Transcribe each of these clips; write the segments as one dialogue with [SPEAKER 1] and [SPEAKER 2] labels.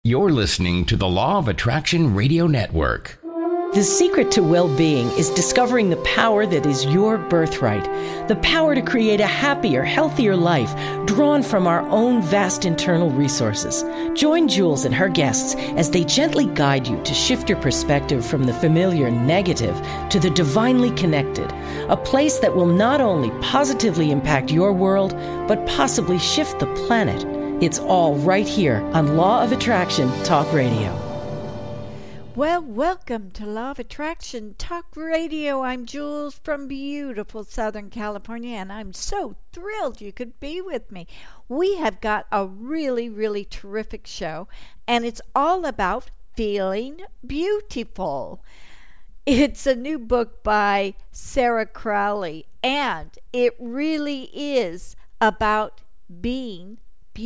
[SPEAKER 1] You're listening to the Law of Attraction Radio Network.
[SPEAKER 2] The secret to well-being is discovering the power that is your birthright, the power to create a happier, healthier life drawn from our own vast internal resources. Join Jules and her guests as they gently guide you to shift your perspective from the familiar negative to the divinely connected, a place that will not only positively impact your world, but possibly shift the planet. It's all right here on Law of Attraction Talk Radio.
[SPEAKER 3] Well, welcome to Law of Attraction Talk Radio. I'm Jules from beautiful Southern California, and I'm so thrilled you could be with me. We have got a really, really terrific show, and it's all about feeling beautiful. It's a new book by Sarah Crowley, and it really is about being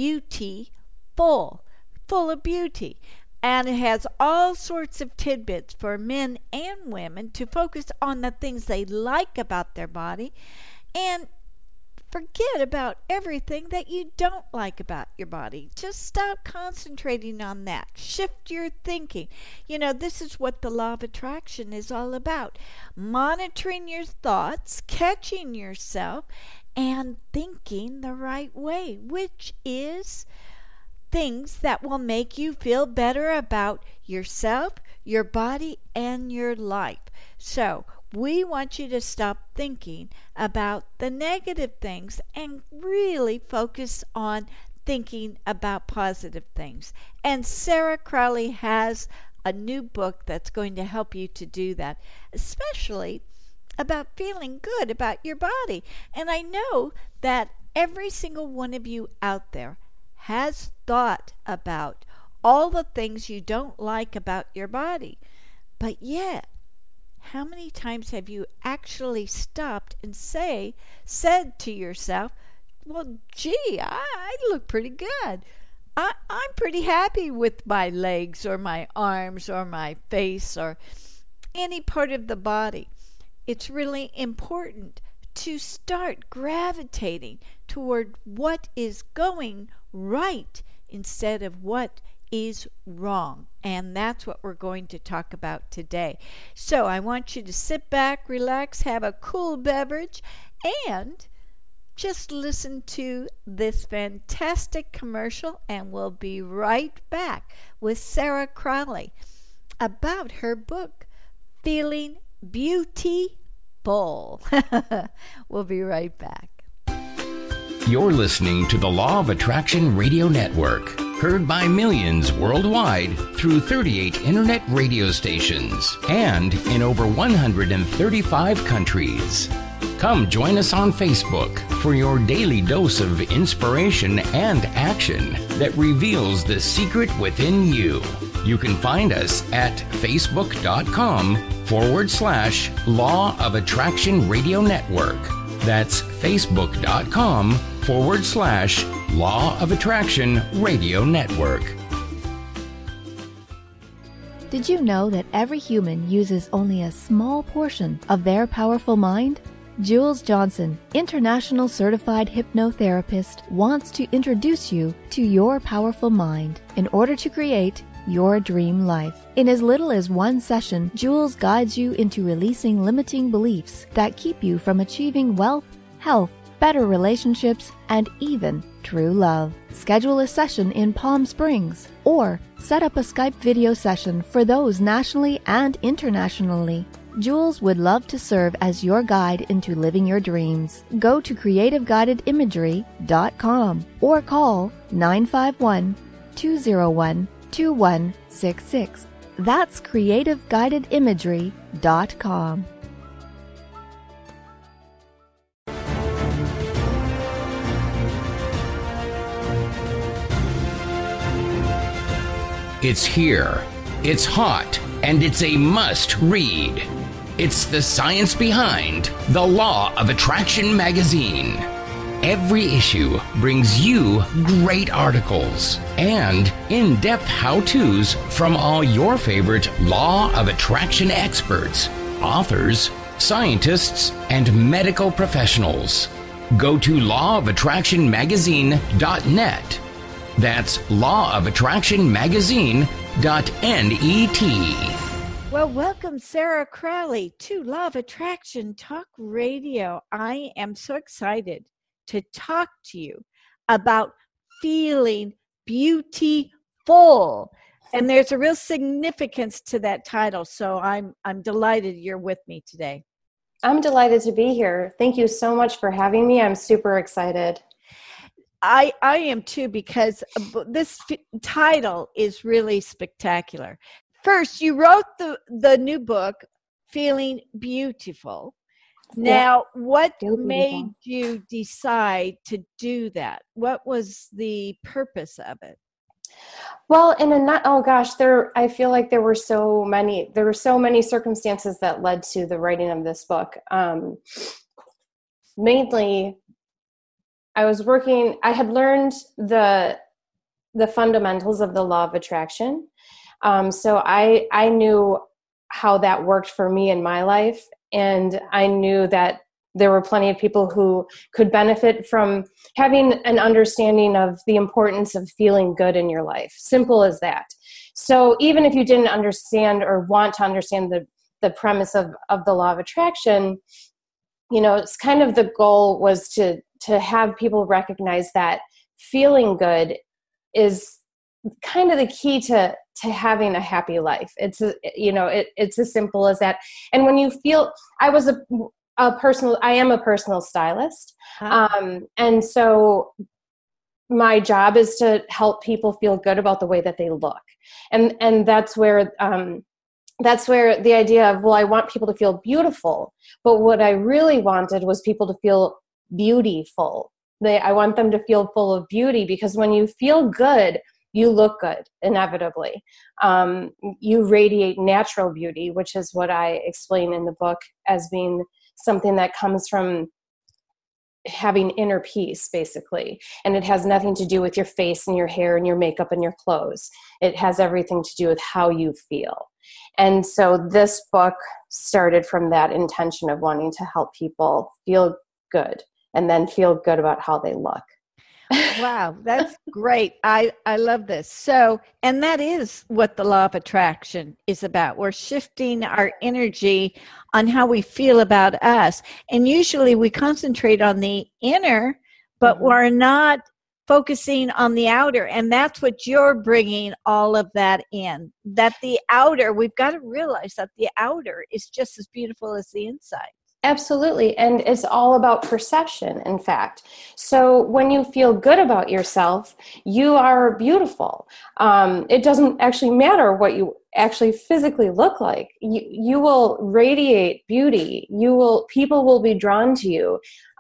[SPEAKER 3] beautiful, full of beauty. And it has all sorts of tidbits for men and women to focus on the things they like about their body and forget about everything that you don't like about your body. Just stop concentrating on that. Shift your thinking. You know, this is what the law of attraction is all about. Monitoring your thoughts, catching yourself, and thinking the right way, which is things that will make you feel better about yourself, your body, and your life. So we want you to stop thinking about the negative things and really focus on thinking about positive things. And Sarah Crowley has a new book that's going to help you to do that, especially about feeling good about your body. And I know that every single one of you out there has thought about all the things you don't like about your body. But yet, how many times have you actually stopped and said to yourself, well, gee, I look pretty good. I'm pretty happy with my legs or my arms or my face or any part of the body. It's really important to start gravitating toward what is going right instead of what is wrong. And that's what we're going to talk about today. So I want you to sit back, relax, have a cool beverage, and just listen to this fantastic commercial, and we'll be right back with Sarah Crowley about her book, Feeling Beautiful. We'll be right back.
[SPEAKER 1] You're listening to the Law of Attraction Radio Network, heard by millions worldwide through 38 internet radio stations and in over 135 countries. Come join us on Facebook for your daily dose of inspiration and action that reveals the secret within you. You can find us at facebook.com/Law of Attraction Radio Network. That's facebook.com/Law of Attraction Radio Network.
[SPEAKER 4] Did you know that every human uses only a small portion of their powerful mind? Jules Johnson, international certified hypnotherapist, wants to introduce you to your powerful mind in order to create your dream life. In as little as one session, Jules guides you into releasing limiting beliefs that keep you from achieving wealth, health, better relationships, and even true love. Schedule a session in Palm Springs or set up a Skype video session for those nationally and internationally. Jules would love to serve as your guide into living your dreams. Go to creativeguidedimagery.com or call 951-201-2166. That's creativeguidedimagery.com.
[SPEAKER 1] It's here, it's hot, and it's a must-read. It's the science behind The Law of Attraction magazine. Every issue brings you great articles and in-depth how-tos from all your favorite Law of Attraction experts, authors, scientists, and medical professionals. Go to lawofattractionmagazine.net. That's lawofattractionmagazine.net.
[SPEAKER 3] Well, welcome, Sarah Crowley, to Law of Attraction Talk Radio. I am so excited to talk to you about feeling beautiful. And there's a real significance to that title. So I'm delighted you're with me today.
[SPEAKER 5] I'm delighted to be here. Thank you so much for having me. I'm super excited.
[SPEAKER 3] I am too, because this title is really spectacular. First, you wrote the new book, Feeling Beautiful. Now, what made you decide to do that? What was the purpose of it?
[SPEAKER 5] Well, I feel like there were so many circumstances that led to the writing of this book. Mainly, I had learned the fundamentals of the law of attraction. So I knew how that worked for me in my life. And I knew that there were plenty of people who could benefit from having an understanding of the importance of feeling good in your life. Simple as that. So even if you didn't understand or want to understand the premise of the law of attraction, it's kind of the goal was to have people recognize that feeling good is kind of the key to having a happy life. It's as simple as that. And when you feel, I am a personal stylist. And so my job is to help people feel good about the way that they look. And that's where the idea of, well, I want people to feel beautiful, but what I really wanted was people to feel beautiful. I want them to feel full of beauty, because when you feel good, you look good, inevitably. You radiate natural beauty, which is what I explain in the book as being something that comes from having inner peace, basically. And it has nothing to do with your face and your hair and your makeup and your clothes. It has everything to do with how you feel. And so this book started from that intention of wanting to help people feel good and then feel good about how they look.
[SPEAKER 3] Wow, that's great. I love this. So, and that is what the law of attraction is about. We're shifting our energy on how we feel about us. And usually we concentrate on the inner, but we're not focusing on the outer. And that's what you're bringing all of that in. That the outer, we've got to realize that the outer is just as beautiful as the inside.
[SPEAKER 5] Absolutely. And it's all about perception, in fact. So when you feel good about yourself, you are beautiful. It doesn't actually matter what you actually physically look like. You will radiate beauty. People will be drawn to you.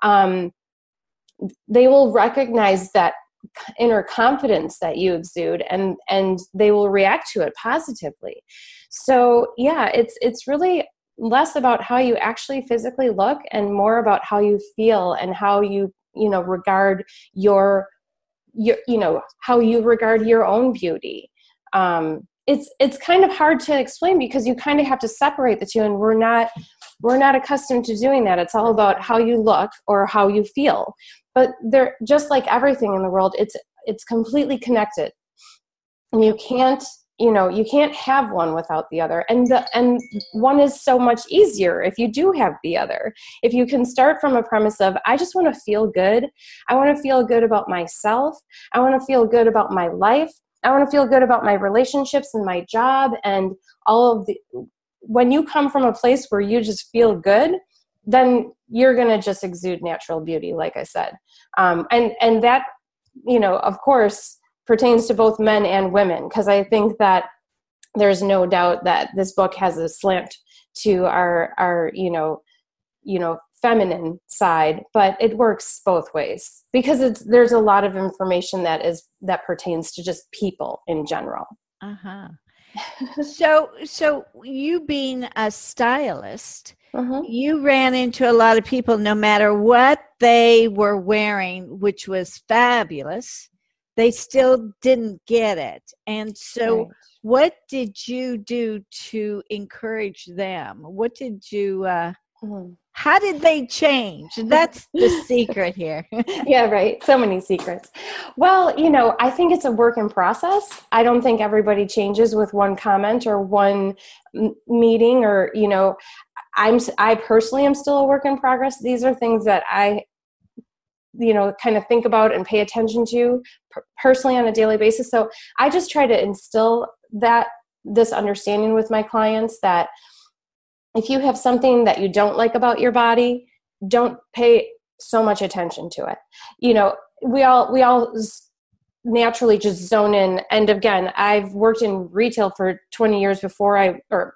[SPEAKER 5] They will recognize that inner confidence that you exude, and they will react to it positively. So yeah, it's really less about how you actually physically look and more about how you feel and how you regard your how you regard your own beauty. It's kind of hard to explain because you kind of have to separate the two, and we're not accustomed to doing that. It's all about how you look or how you feel. But they're just like everything in the world, it's completely connected. And you can't have one without the other. And one is so much easier if you do have the other. If you can start from a premise of, I just want to feel good. I want to feel good about myself. I want to feel good about my life. I want to feel good about my relationships and my job and all of when you come from a place where you just feel good, then you're going to just exude natural beauty, like I said. And that, of course, pertains to both men and women, because I think that there's no doubt that this book has a slant to our feminine side, but it works both ways because there's a lot of information that pertains to just people in general.
[SPEAKER 3] So you being a stylist, you ran into a lot of people, no matter what they were wearing, which was fabulous, they still didn't get it. And so what did you do to encourage them? What did you How did they change? That's the secret here.
[SPEAKER 5] Yeah, right. So many secrets. Well, I think it's a work in process. I don't think everybody changes with one comment or one meeting, or, I personally am still a work in progress. These are things that I, kind of think about and pay attention to personally on a daily basis. So I just try to instill this understanding with my clients that if you have something that you don't like about your body, don't pay so much attention to it. We all naturally just zone in. And again, I've worked in retail for 20 years before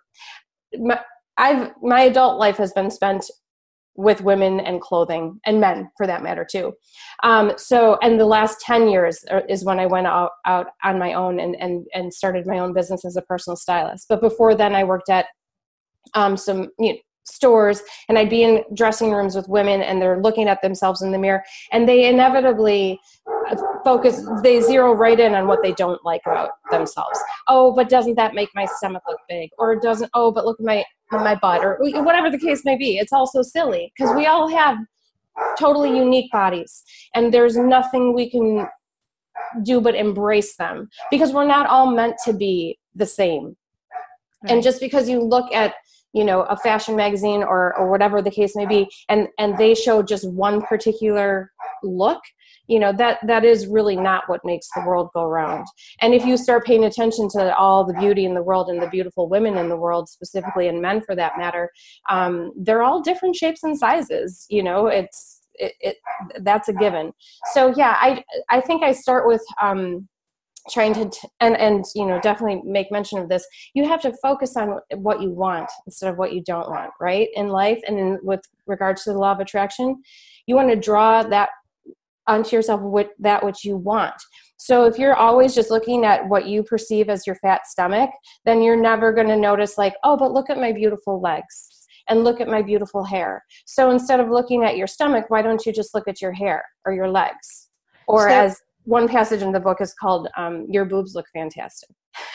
[SPEAKER 5] my adult life has been spent with women and clothing, and men for that matter too. And the last 10 years is when I went out on my own and started my own business as a personal stylist. But before then I worked at some stores, and I'd be in dressing rooms with women, and they're looking at themselves in the mirror, and they inevitably they zero right in on what they don't like about themselves. Oh, but doesn't that make my stomach look big? Or doesn't, oh, but look at my butt, or whatever the case may be. It's all so silly because we all have totally unique bodies, and there's nothing we can do but embrace them, because we're not all meant to be the same. Right. And just because you look at a fashion magazine or whatever the case may be, and they show just one particular look, that is really not what makes the world go round. And if you start paying attention to all the beauty in the world and the beautiful women in the world, specifically, and men for that matter, they're all different shapes and sizes. That's a given. So yeah, I think I start with trying to and definitely make mention of this. You have to focus on what you want instead of what you don't want, right, in life. And with regards to the law of attraction, you want to draw that onto yourself with that which you want. So if you're always just looking at what you perceive as your fat stomach, then you're never going to notice, like, oh, but look at my beautiful legs and look at my beautiful hair. So instead of looking at your stomach, why don't you just look at your hair or your legs? Or as one passage in the book is called, your boobs look fantastic.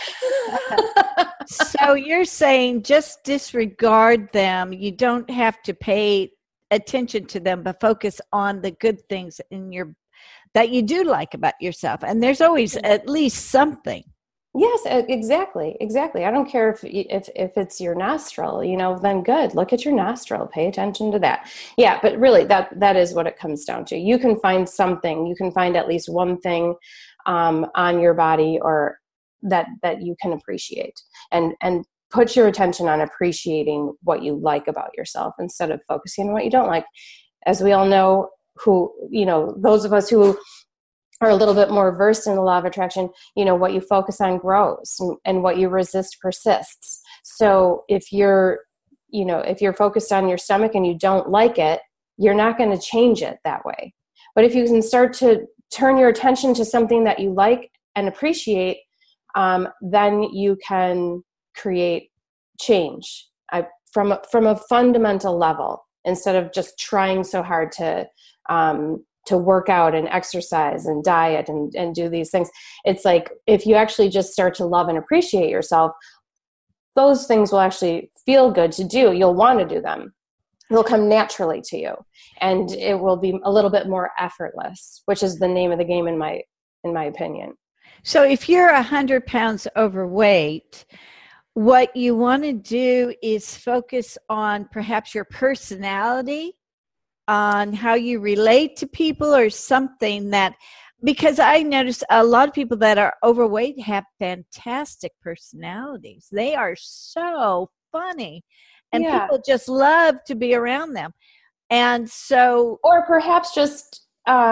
[SPEAKER 3] So you're saying just disregard them. You don't have to pay attention to them, but focus on the good things that you do like about yourself. And there's always at least something.
[SPEAKER 5] Yes, exactly. I don't care if it's your nostril, then good. Look at your nostril. Pay attention to that. Yeah, but really that is what it comes down to. You can find something. You can find at least one thing on your body or that you can appreciate, and put your attention on appreciating what you like about yourself instead of focusing on what you don't like. As we all know, those of us who are a little bit more versed in the law of attraction, what you focus on grows, and what you resist persists. So if you're focused on your stomach and you don't like it, you're not going to change it that way. But if you can start to turn your attention to something that you like and appreciate, then you can create change from a fundamental level, instead of just trying so hard to work out and exercise and diet and do these things. It's like, if you actually just start to love and appreciate yourself, those things will actually feel good to do. You'll want to do them. They'll come naturally to you, and it will be a little bit more effortless, which is the name of the game in my opinion.
[SPEAKER 3] So if you're 100 pounds overweight, what you want to do is focus on perhaps your personality, on how you relate to people, or something that, because I noticed a lot of people that are overweight have fantastic personalities. They are so funny, and people just love to be around them. And so,
[SPEAKER 5] or perhaps just,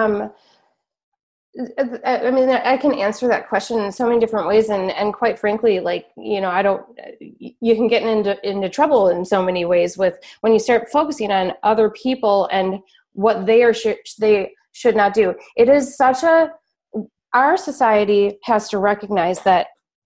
[SPEAKER 5] I can answer that question in so many different ways, and quite frankly, you can get into trouble in so many ways with when you start focusing on other people and what they should not do. It is our society has to recognize that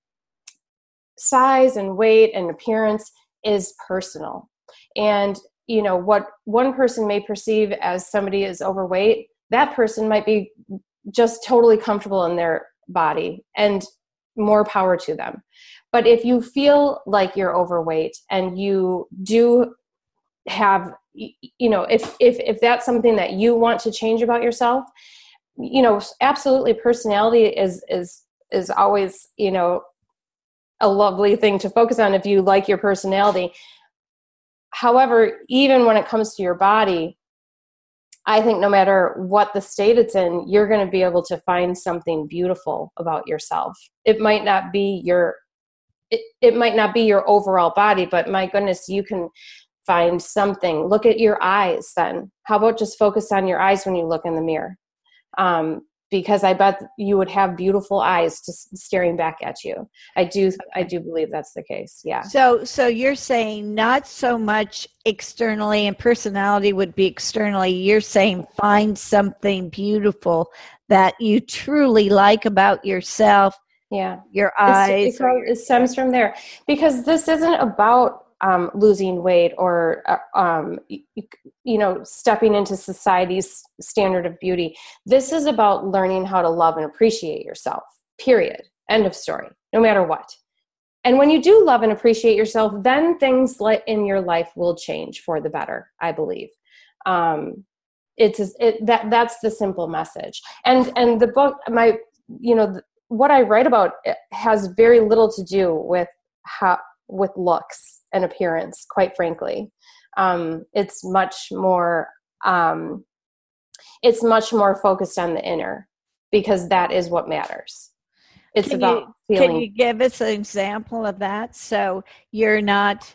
[SPEAKER 5] size and weight and appearance is personal, and what one person may perceive as somebody is overweight, that person might be just totally comfortable in their body, and more power to them. But if you feel like you're overweight and you do have if that's something that you want to change about yourself, absolutely, personality is always, a lovely thing to focus on if you like your personality. However, even when it comes to your body, I think no matter what the state it's in, you're going to be able to find something beautiful about yourself. It might not be your overall body, but my goodness, you can find something. Look at your eyes then. How about just focus on your eyes when you look in the mirror? Because I bet you would have beautiful eyes just staring back at you. I do believe that's the case. Yeah.
[SPEAKER 3] So you're saying not so much externally, and personality would be externally. You're saying find something beautiful that you truly like about yourself.
[SPEAKER 5] Yeah.
[SPEAKER 3] Your eyes.
[SPEAKER 5] It stems from there, because this isn't about losing weight or, stepping into society's standard of beauty. This is about learning how to love and appreciate yourself, period. End of story, no matter what. And when you do love and appreciate yourself, then things in your life will change for the better, I believe. That's the simple message. And the book, what I write about has very little to do with looks and appearance, quite frankly. It's much more focused on the inner, because that is what matters. It's about feeling.
[SPEAKER 3] Can you give us an example of that? So you're not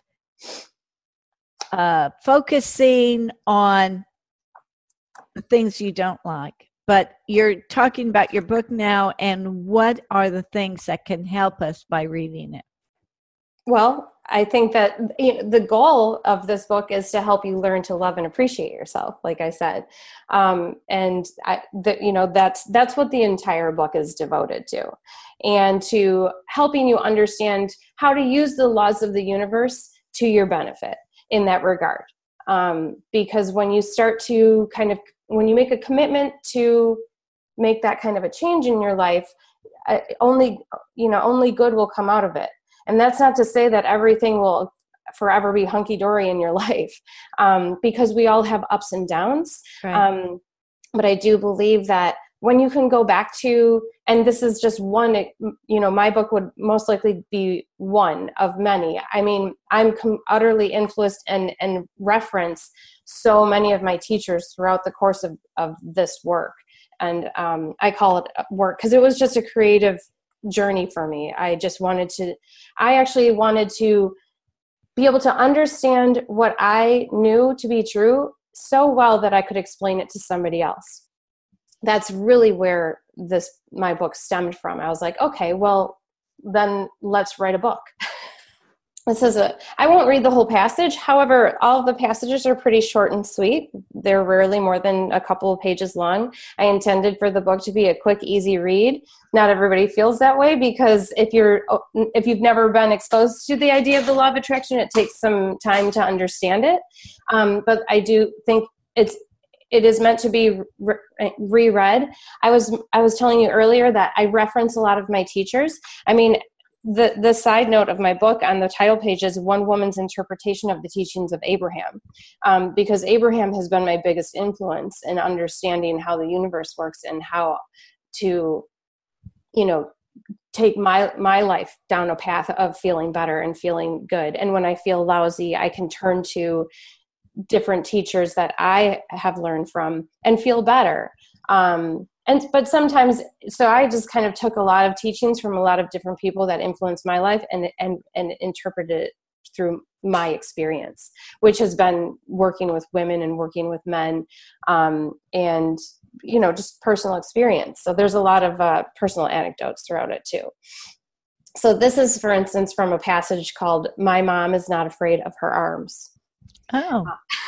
[SPEAKER 3] focusing on the things you don't like, but you're talking about your book now, and what are the things that can help us by reading it? Well,
[SPEAKER 5] I think that the goal of this book is to help you learn to love and appreciate yourself, like I said. That's what the entire book is devoted to, and to helping you understand how to use the laws of the universe to your benefit in that regard. Because when you start to when you make a commitment to make that kind of a change in your life, only good will come out of it. And that's not to say that everything will forever be hunky-dory in your life, because we all have ups and downs.
[SPEAKER 3] Right.
[SPEAKER 5] But I do believe that when you can go back to, and this is just one, my book would most likely be one of many. I mean, I'm utterly influenced and reference so many of my teachers throughout the course of this work. And I call it work because it was just a creative journey for me. I actually wanted to be able to understand what I knew to be true so well that I could explain it to somebody else. That's really where my book stemmed from. I was like, okay, well, then let's write a book. I won't read the whole passage. However, all of the passages are pretty short and sweet. They're rarely more than a couple of pages long. I intended for the book to be a quick, easy read. Not everybody feels that way, because if you've never been exposed to the idea of the law of attraction, it takes some time to understand it. But I do think it is meant to be reread. I was telling you earlier that I reference a lot of my teachers. I mean, the side note of my book on the title page is One Woman's Interpretation of the Teachings of Abraham, because Abraham has been my biggest influence in understanding how the universe works and how to, take my life down a path of feeling better and feeling good. And when I feel lousy, I can turn to different teachers that I have learned from and feel better. But sometimes, so I just kind of took a lot of teachings from a lot of different people that influenced my life and interpreted it through my experience, which has been working with women and working with men, and, just personal experience. So there's a lot of personal anecdotes throughout it too. So this is, for instance, from a passage called "My Mom is Not Afraid of Her Arms."
[SPEAKER 3] Oh.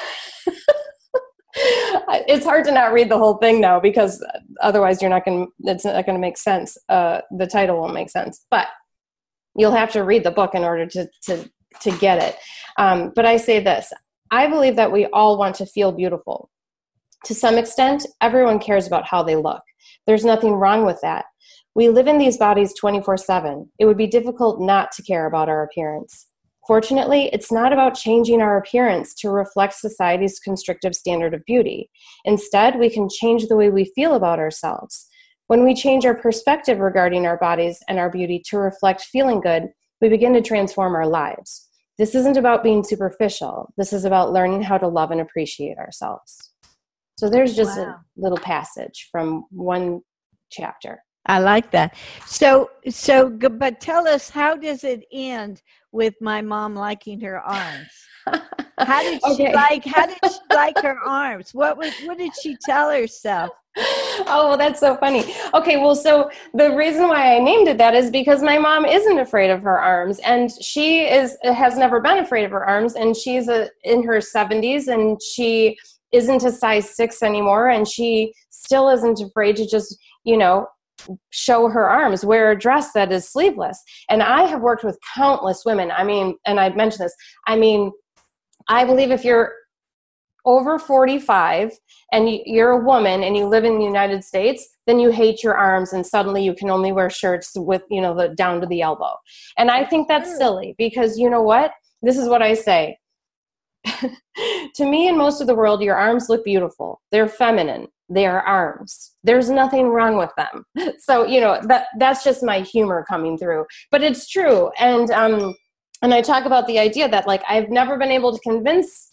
[SPEAKER 5] It's hard to not read the whole thing now, because otherwise it's not going to make sense. The title won't make sense, but you'll have to read the book in order to get it. But I say this: I believe that we all want to feel beautiful. To some extent, everyone cares about how they look. There's nothing wrong with that. We live in these bodies 24/7. It would be difficult not to care about our appearance. Fortunately, it's not about changing our appearance to reflect society's constrictive standard of beauty. Instead, we can change the way we feel about ourselves. When we change our perspective regarding our bodies and our beauty to reflect feeling good, we begin to transform our lives. This isn't about being superficial. This is about learning how to love and appreciate ourselves. So there's just a little passage from one chapter.
[SPEAKER 3] I like that. But tell us, how does it end with my mom liking her arms? How did she like her arms? What did she tell herself?
[SPEAKER 5] Oh, well, that's so funny. Okay, well, so the reason why I named it that is because my mom isn't afraid of her arms, and she has never been afraid of her arms, and she's in her 70s, and she isn't a size 6 anymore, and she still isn't afraid to just, show her arms, wear a dress that is sleeveless. And I have worked with countless women. I mean, and I've mentioned this. I mean, I believe if you're over 45 and you're a woman and you live in the United States, then you hate your arms and suddenly you can only wear shirts with, the down to the elbow. And I think that's silly because you know what? This is what I say. To me and most of the world, your arms look beautiful. They're feminine. They are arms. There's nothing wrong with them. So, that's just my humor coming through. But it's true. And I talk about the idea that, like, I've never been able to convince,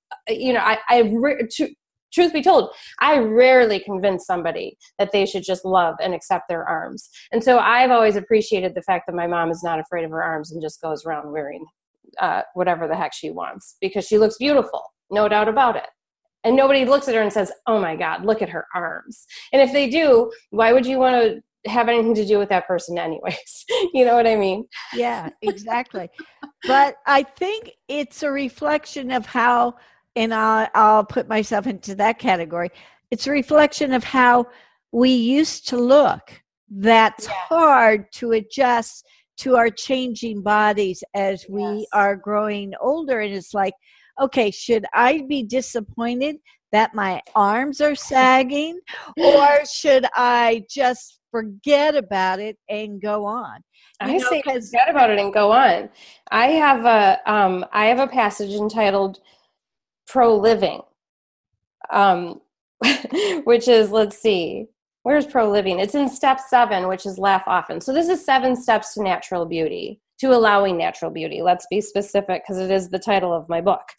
[SPEAKER 5] truth be told, I rarely convince somebody that they should just love and accept their arms. And so I've always appreciated the fact that my mom is not afraid of her arms and just goes around wearing whatever the heck she wants because she looks beautiful, no doubt about it. And nobody looks at her and says, oh my God, look at her arms. And if they do, why would you want to have anything to do with that person anyways? You know what I mean?
[SPEAKER 3] Yeah, exactly. But I think it's a reflection of how, and I'll put myself into that category. It's a reflection of how we used to look. That's hard to adjust to our changing bodies as we are growing older. And it's like, okay, should I be disappointed that my arms are sagging, or should I just forget about it and go on?
[SPEAKER 5] I say forget about it and go on. I have a passage entitled Pro Living, which is, let's see, where's Pro Living? It's in step 7, which is laugh often. So this is 7 steps to natural beauty. To allowing natural beauty. Let's be specific because it is the title of my book.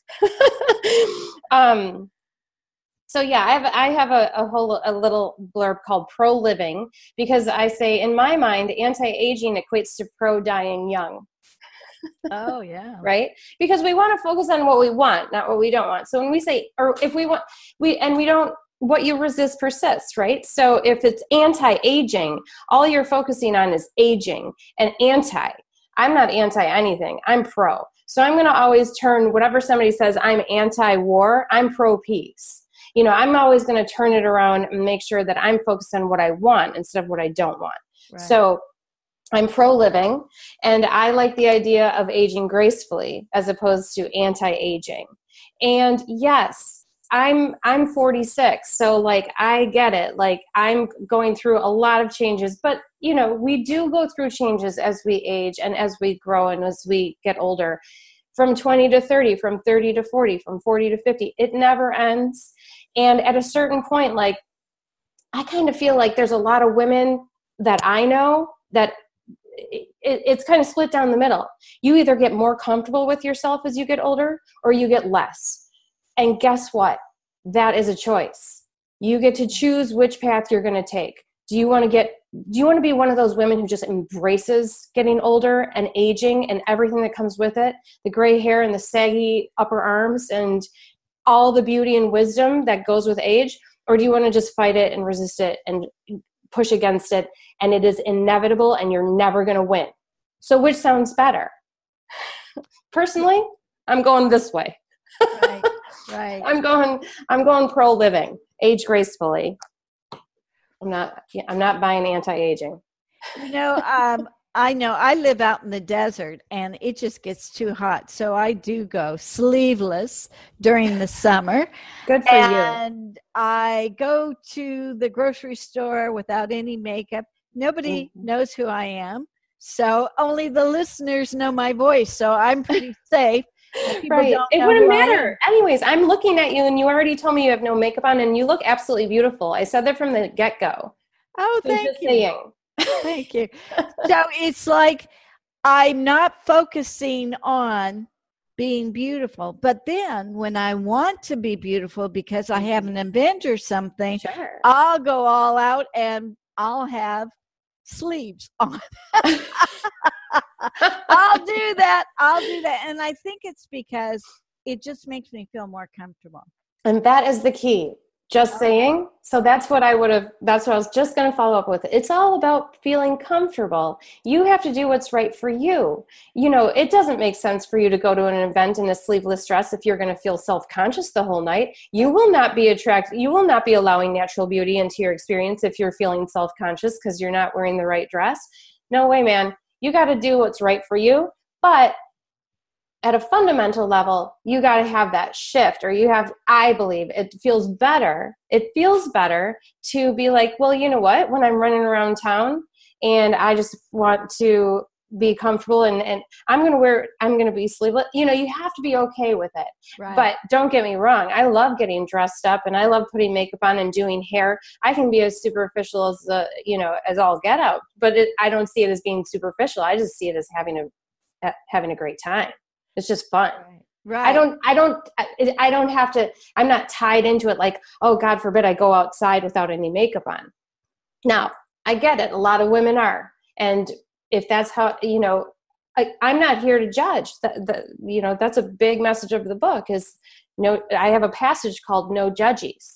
[SPEAKER 5] So yeah, I have a little blurb called Pro Living because I say in my mind, anti-aging equates to pro dying young.
[SPEAKER 3] Oh yeah.
[SPEAKER 5] Right? Because we want to focus on what we want, not what we don't want. So when we say, or if we want, we don't, what you resist persists, right? So if it's anti-aging, all you're focusing on is aging and anti. I'm not anti anything. I'm pro. So I'm going to always turn whatever somebody says I'm anti-war, I'm pro-peace. I'm always going to turn it around and make sure that I'm focused on what I want instead of what I don't want. Right. So I'm pro-living, and I like the idea of aging gracefully as opposed to anti-aging. And yes, I'm 46, so like I get it. Like I'm going through a lot of changes, but we do go through changes as we age and as we grow and as we get older. From 20 to 30, from 30 to 40, from 40 to 50, it never ends. And at a certain point, like I kind of feel like there's a lot of women that I know that it's kind of split down the middle. You either get more comfortable with yourself as you get older or you get less. And guess what? That is a choice. You get to choose which path you're going to take. Do you want to be one of those women who just embraces getting older and aging and everything that comes with it? The gray hair and the saggy upper arms and all the beauty and wisdom that goes with age? Or do you want to just fight it and resist it and push against it and it is inevitable and you're never going to win? So which sounds better? Personally, I'm going this way.
[SPEAKER 3] Right. Right.
[SPEAKER 5] I'm going pro living, age gracefully. I'm not buying anti-aging.
[SPEAKER 3] I know I live out in the desert and it just gets too hot. So I do go sleeveless during the summer.
[SPEAKER 5] Good for you.
[SPEAKER 3] And I go to the grocery store without any makeup. Nobody knows who I am. So only the listeners know my voice. So I'm pretty safe.
[SPEAKER 5] Right. It wouldn't matter. Anyways, I'm looking at you and you already told me you have no makeup on and you look absolutely beautiful. I said that from the get-go.
[SPEAKER 3] Oh, thank you.
[SPEAKER 5] Saying.
[SPEAKER 3] Thank you. So it's like I'm not focusing on being beautiful. But then when I want to be beautiful because I have an event or something,
[SPEAKER 5] sure,
[SPEAKER 3] I'll go all out and I'll have sleeves on. I'll do that. And I think it's because it just makes me feel more comfortable.
[SPEAKER 5] And that is the key. Just saying. So that's what I was just going to follow up with. It's all about feeling comfortable. You have to do what's right for you. You know, it doesn't make sense for you to go to an event in a sleeveless dress if you're going to feel self-conscious the whole night. You will not be allowing natural beauty into your experience if you're feeling self-conscious because you're not wearing the right dress. No way, man. You got to do what's right for you. But at a fundamental level, you got to have that shift, or I believe it feels better. It feels better to be like, well, you know what? When I'm running around town and I just want to be comfortable and I'm going to be sleeveless, you know, you have to be okay with it. Right. But don't get me wrong. I love getting dressed up and I love putting makeup on and doing hair. I can be as superficial as all get out, but I don't see it as being superficial. I just see it as having a great time. It's just fun.
[SPEAKER 3] Right.
[SPEAKER 5] I don't have to, I'm not tied into it like, oh, God forbid I go outside without any makeup on. Now, I get it. A lot of women are. And if that's how, you know, I'm not here to judge. You know, that's a big message of the book is I have a passage called No Judgies.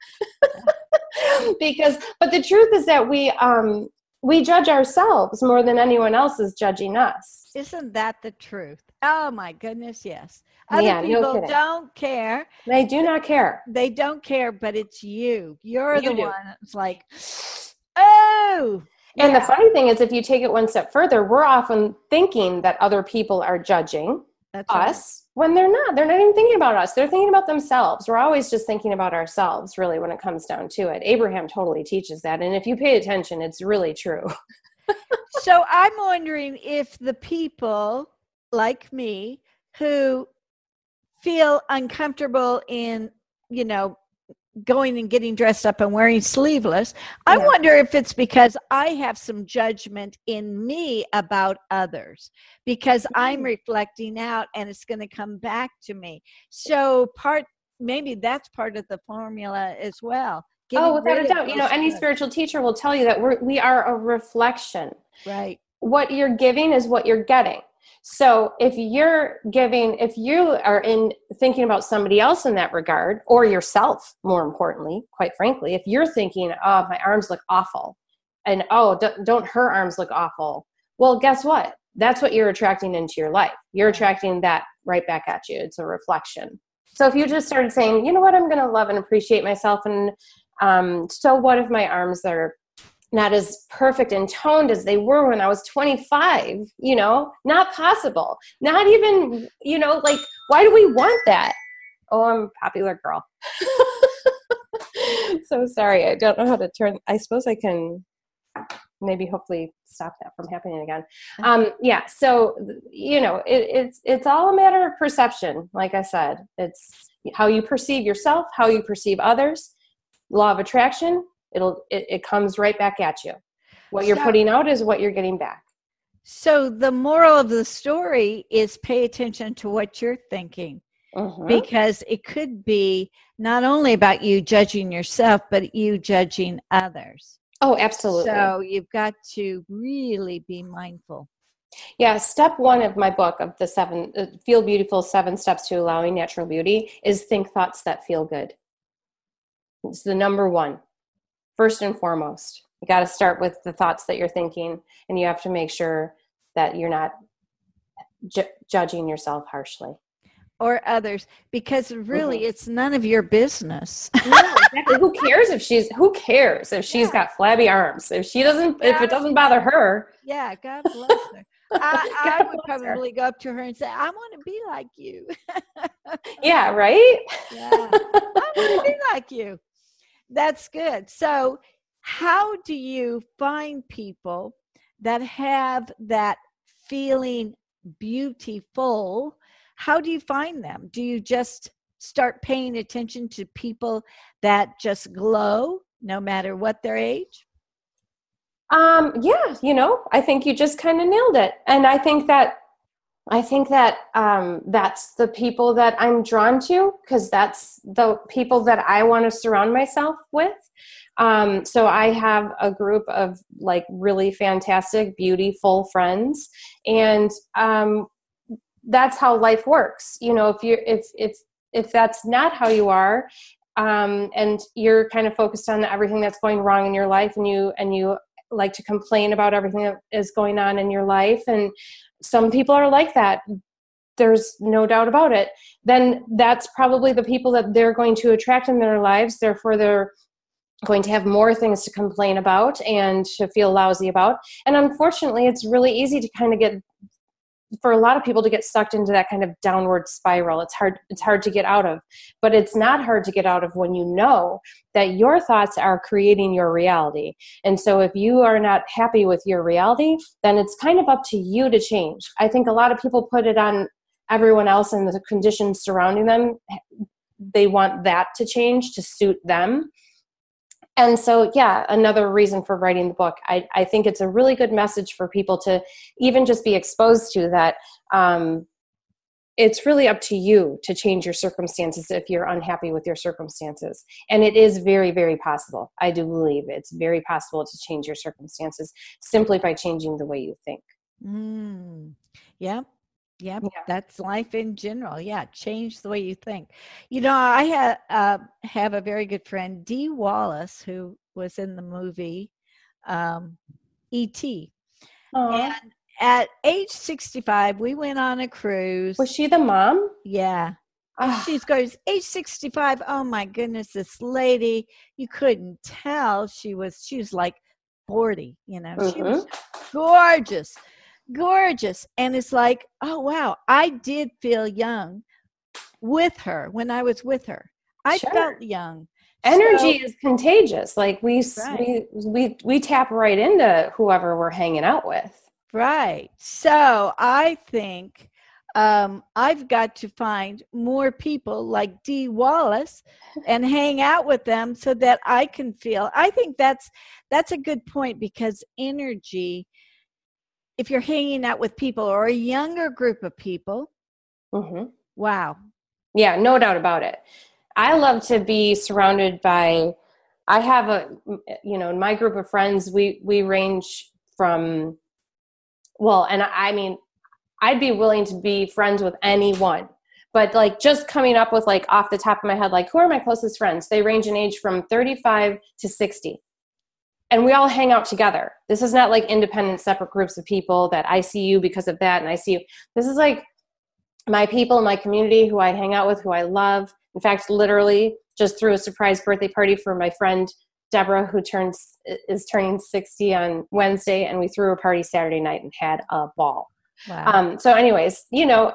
[SPEAKER 5] But the truth is that we judge ourselves more than anyone else is judging us.
[SPEAKER 3] Isn't that the truth? Oh my goodness, yes. Other people don't care.
[SPEAKER 5] They do not care.
[SPEAKER 3] They don't care, but it's you. You're the one that's like, oh.
[SPEAKER 5] And the funny thing is, if you take it one step further, we're often thinking that other people are judging us when they're not. They're not even thinking about us. They're thinking about themselves. We're always just thinking about ourselves, really, when it comes down to it. Abraham totally teaches that. And if you pay attention, it's really true.
[SPEAKER 3] So I'm wondering if the people like me who feel uncomfortable in, you know, going and getting dressed up and wearing sleeveless, I wonder if it's because I have some judgment in me about others because I'm reflecting out and it's going to come back to me. So maybe that's part of the formula as well.
[SPEAKER 5] Without a doubt. You know, any spiritual teacher will tell you that we are a reflection.
[SPEAKER 3] Right.
[SPEAKER 5] What you're giving is what you're getting. So if you are thinking about somebody else in that regard, or yourself, more importantly, quite frankly, if you're thinking, oh, my arms look awful, and oh, don't her arms look awful? Well, guess what? That's what you're attracting into your life. You're attracting that right back at you. It's a reflection. So if you just started saying, you know what, I'm going to love and appreciate myself, and so what if my arms are not as perfect and toned as they were when I was 25, you know, not possible. Not even, you know, like, why do we want that? Oh, I'm a popular girl. So sorry. I don't know how to turn. I suppose I can maybe hopefully stop that from happening again. So, you know, it's all a matter of perception. Like I said, it's how you perceive yourself, how you perceive others. Law of attraction. It comes right back at you. What you're putting out is what you're getting back.
[SPEAKER 3] So the moral of the story is pay attention to what you're thinking, because it could be not only about you judging yourself, but you judging others.
[SPEAKER 5] Oh, absolutely.
[SPEAKER 3] So you've got to really be mindful.
[SPEAKER 5] Yeah. Step 1 of my book of the Feel Beautiful 7 Steps to Allowing Natural Beauty is think thoughts that feel good. It's the number 1. First and foremost, you got to start with the thoughts that you're thinking, and you have to make sure that you're not judging yourself harshly.
[SPEAKER 3] Or others, because really it's none of your business.
[SPEAKER 5] No, exactly. Who cares if she's got flabby arms? If it doesn't bother her.
[SPEAKER 3] Yeah, God bless her. I would probably go up to her and say, I want to be like you.
[SPEAKER 5] Yeah, right?
[SPEAKER 3] Yeah, I want to be like you. That's good. So how do you find people that have that feeling beautiful, how do you find them? Do you just start paying attention to people that just glow no matter what their age?
[SPEAKER 5] Yeah, I think you just kind of nailed it. And I think that that's the people that I'm drawn to, because that's the people that I want to surround myself with. So I have a group of like really fantastic, beautiful friends, and that's how life works. If that's not how you are, and you're kind of focused on everything that's going wrong in your life, and you like to complain about everything that is going on in your life, and some people are like that, there's no doubt about it, then that's probably the people that they're going to attract in their lives. Therefore, they're going to have more things to complain about and to feel lousy about. And unfortunately, it's really easy to kind of for a lot of people to get sucked into that kind of downward spiral. It's hard to get out of, but it's not hard to get out of when you know that your thoughts are creating your reality. And so if you are not happy with your reality, then it's kind of up to you to change. I think a lot of people put it on everyone else and the conditions surrounding them. They want that to change to suit them. And so, yeah, another reason for writing the book. I think it's a really good message for people to even just be exposed to that. It's really up to you to change your circumstances if you're unhappy with your circumstances. And it is very, very possible. I do believe it's very possible to change your circumstances simply by changing the way you think.
[SPEAKER 3] Yep. Yeah, that's life in general. Yeah, change the way you think. I have a very good friend, Dee Wallace, who was in the movie E.T. And at age 65, we went on a cruise.
[SPEAKER 5] Was she the mom?
[SPEAKER 3] Yeah. And she goes, age 65, oh my goodness, this lady, you couldn't tell she was like 40, She was gorgeous. And it's like, oh wow, I did feel young with her when I was with her. I felt young.
[SPEAKER 5] Energy is contagious. Like we tap right into whoever we're hanging out with.
[SPEAKER 3] Right. So I think I've got to find more people like Dee Wallace and hang out with them so that I can feel. I think that's a good point, because energy, if you're hanging out with people or a younger group of people, wow.
[SPEAKER 5] Yeah, no doubt about it. I love to be surrounded by, I have in my group of friends, we range from, and I mean, I'd be willing to be friends with anyone, but like just coming up with like off the top of my head, like who are my closest friends? They range in age from 35 to 60. And we all hang out together. This is not like independent, separate groups of people that I see you because of that and I see you. This is like my people in my community who I hang out with, who I love. In fact, literally just threw a surprise birthday party for my friend Deborah, who is turning 60 on Wednesday, and we threw a party Saturday night and had a ball.
[SPEAKER 3] Wow.
[SPEAKER 5] So anyways,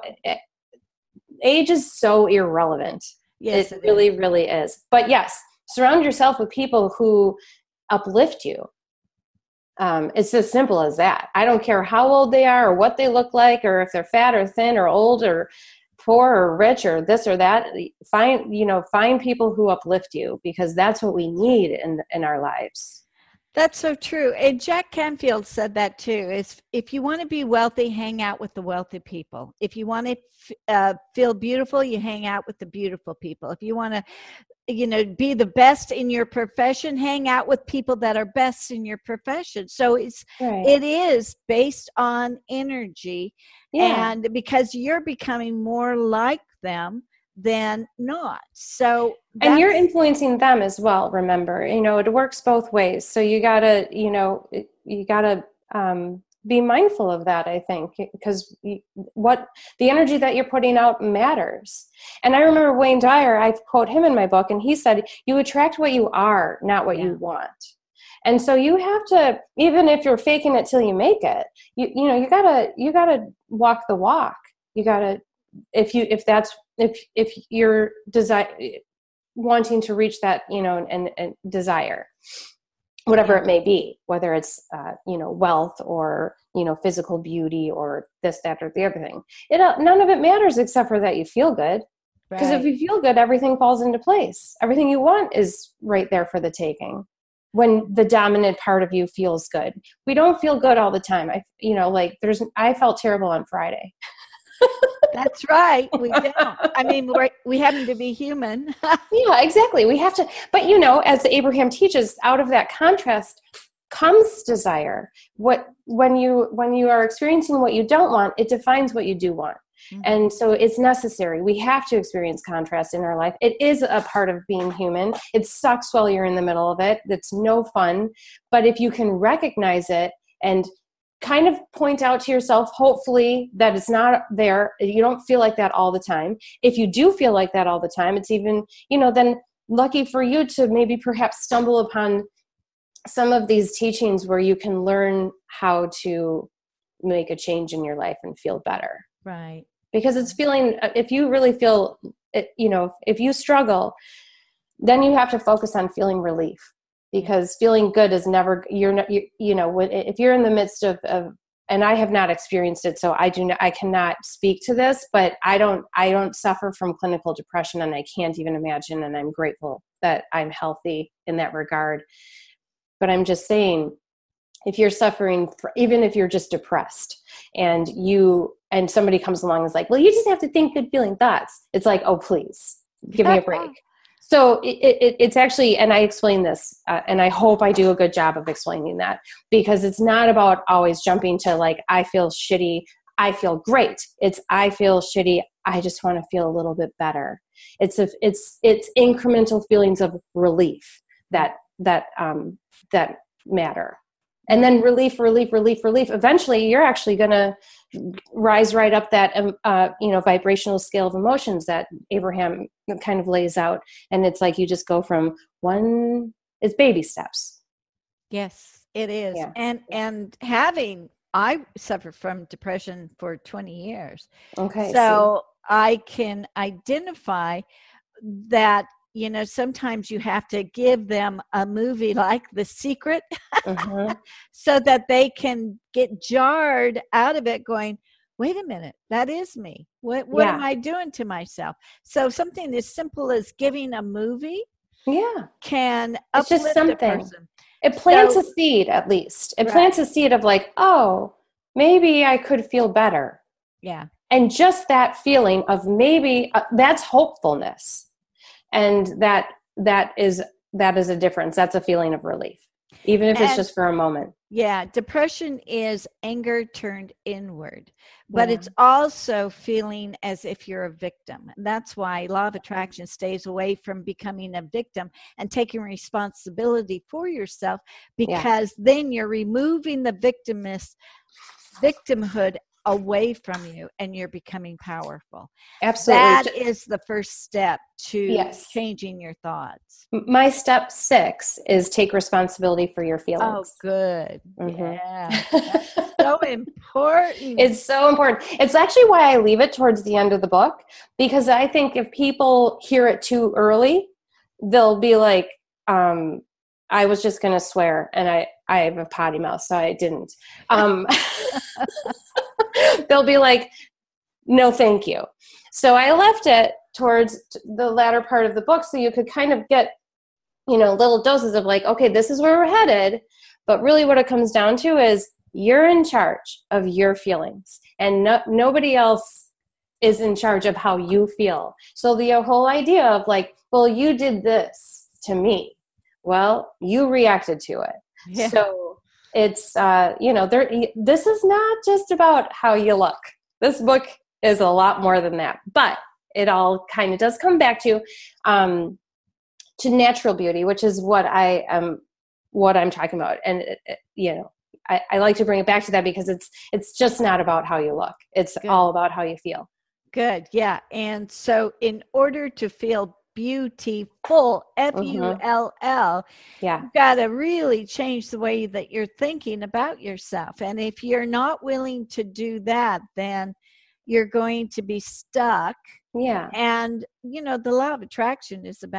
[SPEAKER 5] age is so irrelevant.
[SPEAKER 3] Yes,
[SPEAKER 5] it really, really is. But yes, surround yourself with people who uplift you. It's as simple as that. I don't care how old they are or what they look like, or if they're fat or thin or old or poor or rich or this or that. Find people who uplift you, because that's what we need in our lives.
[SPEAKER 3] That's so true. And Jack Canfield said that too, is if you want to be wealthy, hang out with the wealthy people. If you want to feel beautiful, you hang out with the beautiful people. If you want to be the best in your profession, hang out with people that are best in your profession. So it is based on energy, and because you're becoming more like them than not. So
[SPEAKER 5] and you're influencing them as well. Remember, it works both ways. So you gotta be mindful of that, I think, because what the energy that you're putting out matters. And I remember Wayne Dyer, I quote him in my book, and he said, you attract what you are, not what you want. And so you have to, even if you're faking it till you make it, you gotta walk the walk. You gotta, if you're wanting to reach that, and desire. whatever it may be, whether it's, wealth or, physical beauty or this, that, or the other thing. None of it matters except for that you feel good. Because if you feel good, everything falls into place. Everything you want is right there for the taking. When the dominant part of you feels good, we don't feel good all the time. I felt terrible on Friday.
[SPEAKER 3] That's right. We don't. I mean, we happen to be human.
[SPEAKER 5] Yeah, exactly. We have to, but as Abraham teaches, out of that contrast comes desire. When you are experiencing what you don't want, it defines what you do want. Mm-hmm. And so it's necessary. We have to experience contrast in our life. It is a part of being human. It sucks while you're in the middle of it. It's no fun. But if you can recognize it and kind of point out to yourself, hopefully, that it's not there, you don't feel like that all the time. If you do feel like that all the time, it's even, then lucky for you to maybe perhaps stumble upon some of these teachings where you can learn how to make a change in your life and feel better.
[SPEAKER 3] Right.
[SPEAKER 5] Because it's feeling, if you really feel, if you struggle, then you have to focus on feeling relief, because feeling good is never, if you're in the midst of, and I have not experienced it, so I cannot speak to this, but I don't suffer from clinical depression, and I can't even imagine, and I'm grateful that I'm healthy in that regard. But I'm just saying, if you're suffering, even if you're just depressed and somebody comes along and is like, well, you just have to think good feeling thoughts. It's like, oh, please give me a break. So it's actually, and I explain this, and I hope I do a good job of explaining that, because it's not about always jumping to like, I feel shitty, I feel great. It's, I feel shitty, I just want to feel a little bit better. It's incremental feelings of relief that matter. And then relief. Eventually, you're actually going to rise right up that, vibrational scale of emotions that Abraham kind of lays out. And it's like you just go from it's baby steps.
[SPEAKER 3] Yes, it is.
[SPEAKER 5] Yeah.
[SPEAKER 3] And I suffered from depression for 20 years.
[SPEAKER 5] Okay.
[SPEAKER 3] So I can identify that. Sometimes you have to give them a movie like The Secret so that they can get jarred out of it going, wait a minute, that is me. What am I doing to myself? So something as simple as giving a movie can uplift
[SPEAKER 5] just something.
[SPEAKER 3] a person.
[SPEAKER 5] It plants a seed, at least. It plants a seed of like, oh, maybe I could feel better.
[SPEAKER 3] Yeah.
[SPEAKER 5] And just that feeling of maybe that's hopefulness. And that is a difference. That's a feeling of relief, even if it's just for a moment.
[SPEAKER 3] Yeah. Depression is anger turned inward, but it's also feeling as if you're a victim. And that's why Law of Attraction stays away from becoming a victim and taking responsibility for yourself, because then you're removing the victimhood away from you, and you're becoming powerful.
[SPEAKER 5] Absolutely.
[SPEAKER 3] That is the first step to changing your thoughts.
[SPEAKER 5] My step 6 is take responsibility for your feelings.
[SPEAKER 3] Oh, good. Yeah. That's so important.
[SPEAKER 5] It's so important. It's actually why I leave it towards the end of the book, because I think if people hear it too early, they'll be like, I was just going to swear, and I have a potty mouth, so I didn't. They'll be like, no, thank you. So I left it towards the latter part of the book so you could kind of get, little doses of like, okay, this is where we're headed. But really what it comes down to is you're in charge of your feelings, and nobody else is in charge of how you feel. So the whole idea of like, well, you did this to me. Well, you reacted to it. Yeah. So it's, this is not just about how you look. This book is a lot more than that, but it all kind of does come back to natural beauty, which is what I'm talking about. And, I like to bring it back to that, because it's just not about how you look. It's all about how you feel.
[SPEAKER 3] Good. Yeah. And so in order to feel beautiful, Full, you've got to really change the way that you're thinking about yourself. And if you're not willing to do that, then you're going to be stuck.
[SPEAKER 5] Yeah.
[SPEAKER 3] And, the law of attraction is about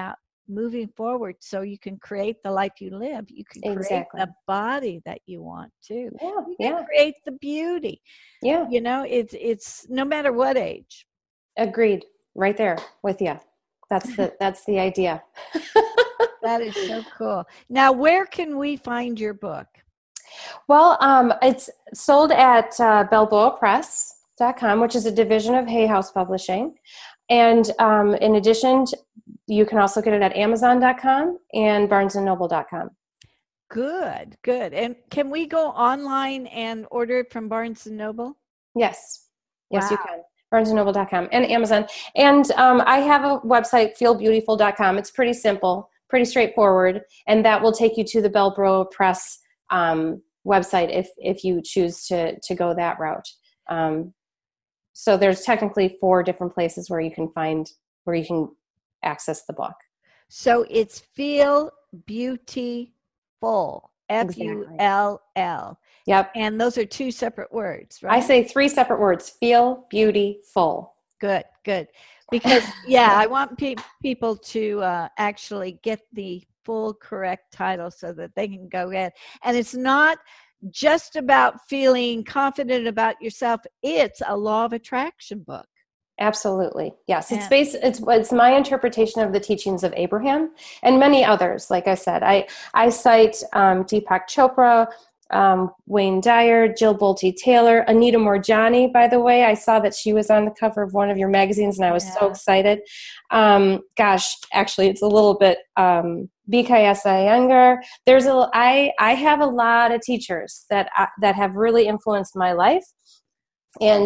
[SPEAKER 3] moving forward so you can create the life you live. You can create
[SPEAKER 5] Exactly.
[SPEAKER 3] the body that you want too.
[SPEAKER 5] Yeah,
[SPEAKER 3] You can
[SPEAKER 5] yeah,
[SPEAKER 3] create the beauty.
[SPEAKER 5] yeah.
[SPEAKER 3] You know, it's no matter what age.
[SPEAKER 5] Agreed. Right there with you. That's the idea.
[SPEAKER 3] That is so cool. Now, where can we find your book?
[SPEAKER 5] Well, it's sold at balboapress.com, which is a division of Hay House Publishing. And in addition, you can also get it at amazon.com and barnesandnoble.com.
[SPEAKER 3] Good, good. And can we go online and order it from Barnes & Noble?
[SPEAKER 5] Yes. Yes,
[SPEAKER 3] Wow.
[SPEAKER 5] you can. barnesandnoble.com and Amazon. And I have a website, feelbeautiful.com. It's pretty simple, pretty straightforward, and that will take you to the Balboa Press website if you choose to go that route. So there's technically 4 different places where you can access the book.
[SPEAKER 3] So it's Feel Beautiful, F-U-L-L.
[SPEAKER 5] Yep.
[SPEAKER 3] And those are 2 separate words, right?
[SPEAKER 5] I say 3 separate words: feel, beauty, full.
[SPEAKER 3] Good, good. Because, yeah, I want people to actually get the full correct title so that they can go ahead. And it's not just about feeling confident about yourself. It's a law of attraction book.
[SPEAKER 5] Absolutely. Yes. It's my interpretation of the teachings of Abraham and many others. Like I said, I cite Deepak Chopra, Wayne Dyer, Jill Bolte Taylor, Anita Moorjani, by the way. I saw that she was on the cover of one of your magazines and I was so excited. Actually, it's a little bit BKS Iyengar. I have a lot of teachers that have really influenced my life. And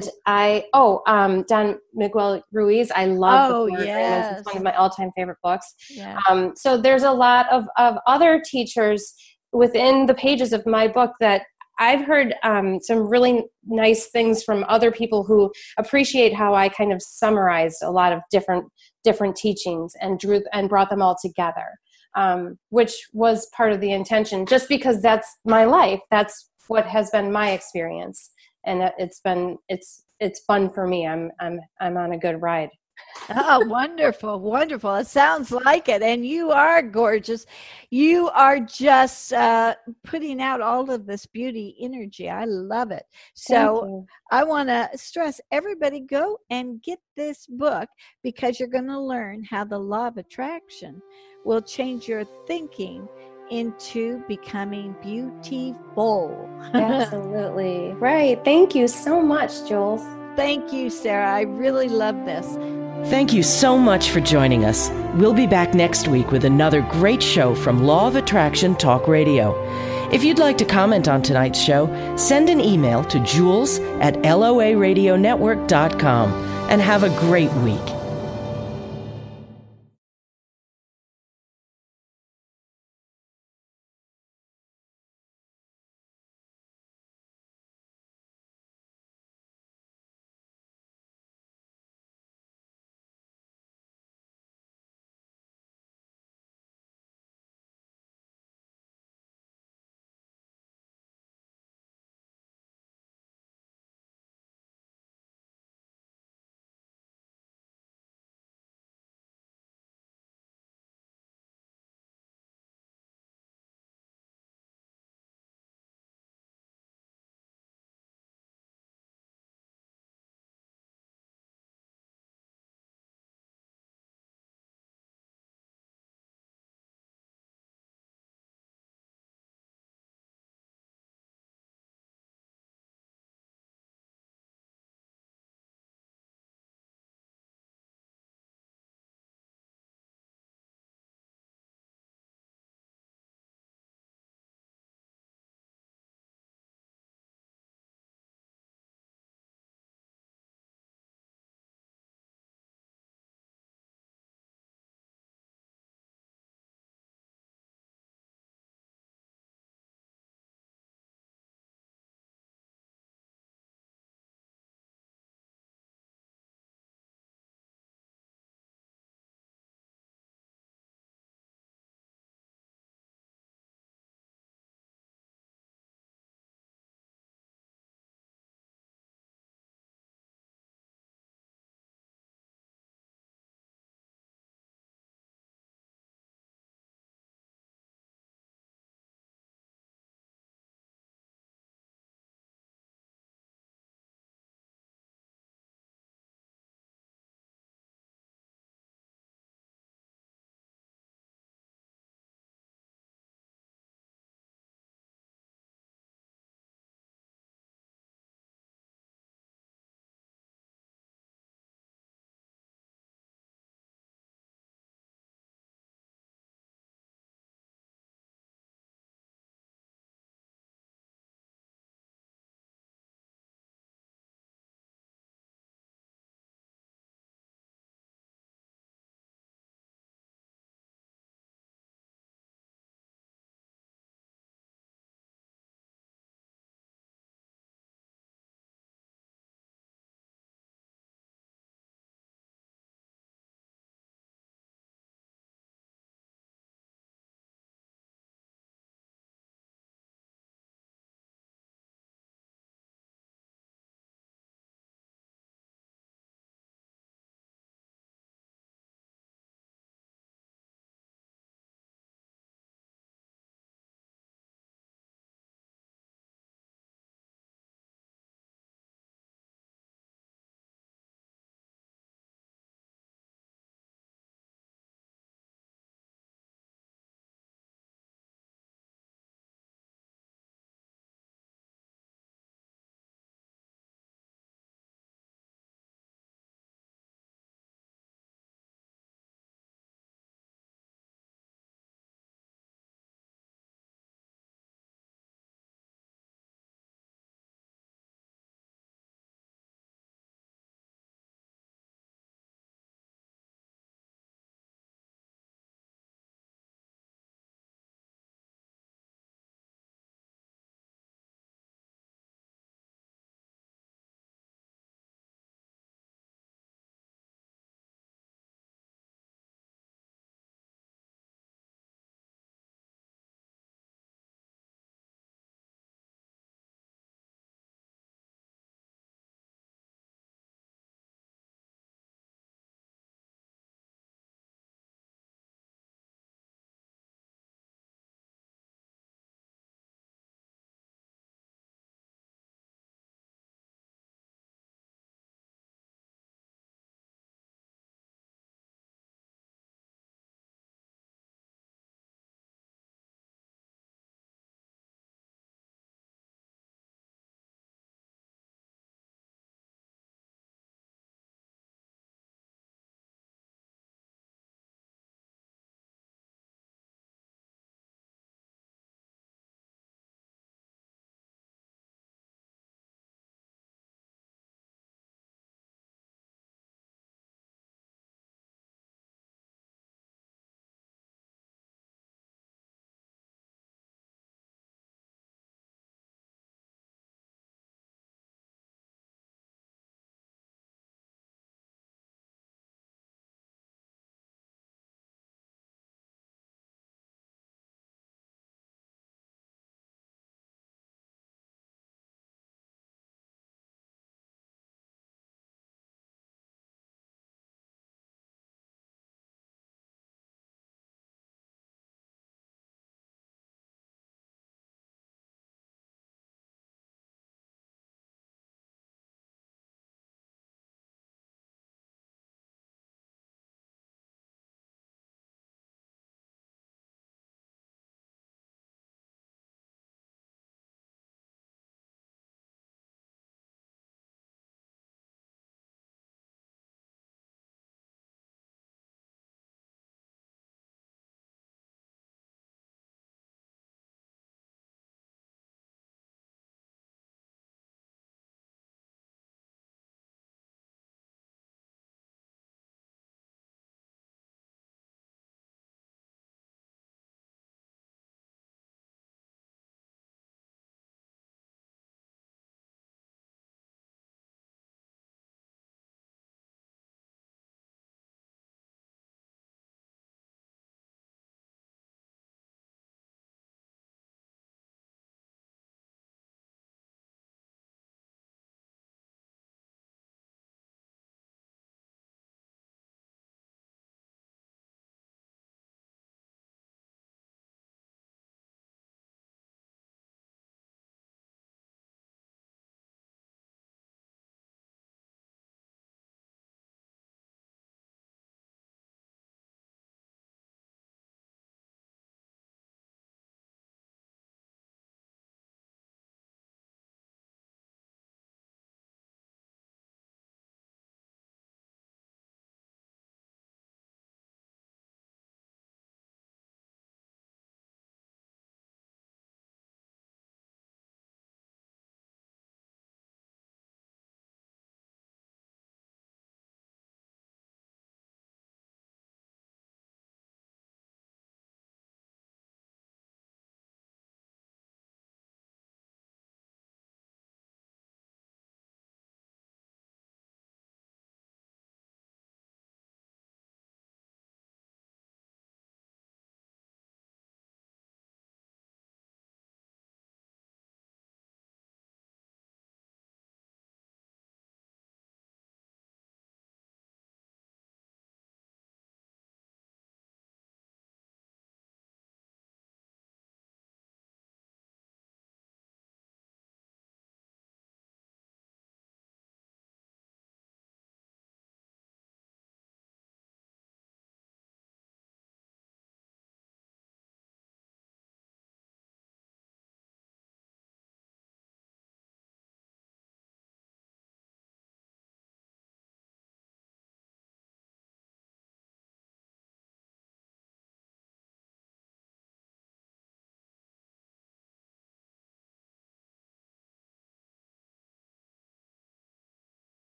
[SPEAKER 5] Don Miguel Ruiz, I love the Four Agreements. It's one of my all-time favorite books.
[SPEAKER 3] Yeah.
[SPEAKER 5] So there's a lot of other teachers within the pages of my book that I've heard some really nice things from other people who appreciate how I kind of summarized a lot of different teachings and brought them all together, which was part of the intention. Just because that's my life, that's what has been my experience. And it's fun for me. I'm on a good ride.
[SPEAKER 3] Oh, wonderful, wonderful. It sounds like it. And you are gorgeous. You are just putting out all of this beauty energy. I love it. So I want to stress everybody, go and get this book because you're going to learn how the law of attraction will change your thinking into becoming beautiful.
[SPEAKER 5] Absolutely. Right. Thank you so much, Jules.
[SPEAKER 3] Thank you, Sarah. I really love this.
[SPEAKER 2] Thank you so much for joining us. We'll be back next week with another great show from Law of Attraction Talk Radio. If you'd like to comment on tonight's show, send an email to jules@loaradionetwork.com and have a great week.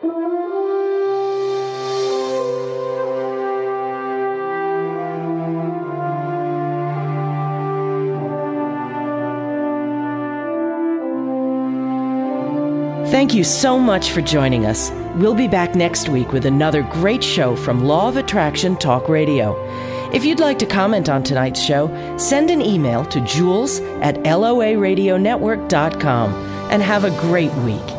[SPEAKER 2] Thank you so much for joining us. We'll be back next week with another great show from Law of Attraction Talk Radio. If you'd like to comment on tonight's show, send an email to jules@loaradionetwork.com and have a great week.